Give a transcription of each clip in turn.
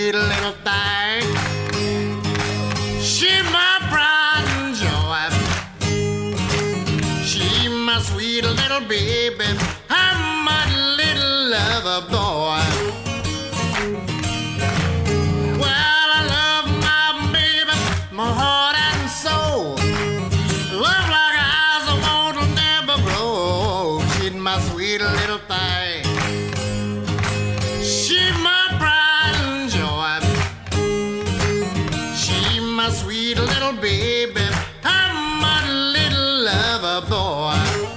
sweet little thing. She my pride and joy. She my sweet little baby. I'm my little lover boy. Well, I love my baby, my heart and soul. Love like eyes I won't never grow. She's my sweet little thing. She my pride and joy. She my sweet little baby. I'm my little lover boy.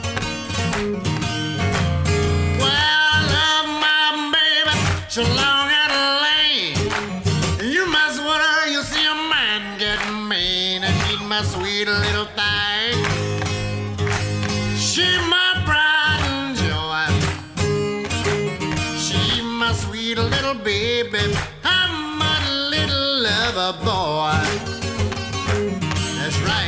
Well, I love my baby so long and lane. You must wonder you see a man get mean, and she's my sweet little thing. She my pride and joy. She my sweet little baby. I'm a little lover boy. That's right.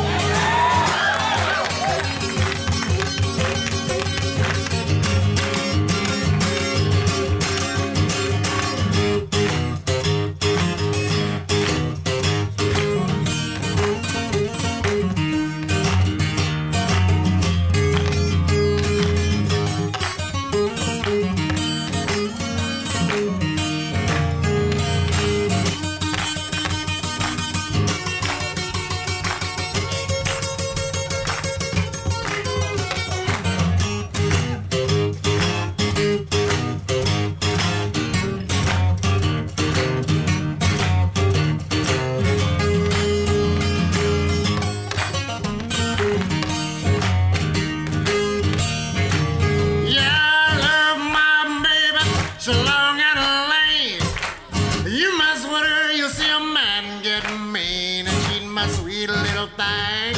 So long and lane. You must wonder you see a man get mean, and she's my sweet little thing.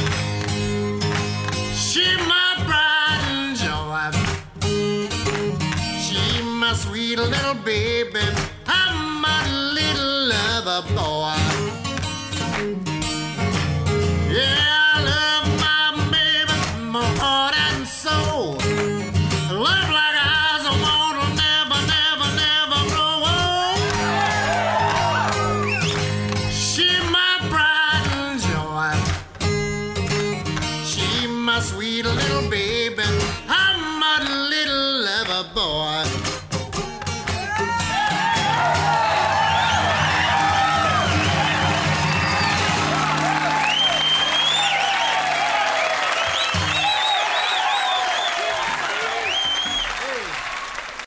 She my pride and joy. She my sweet little baby.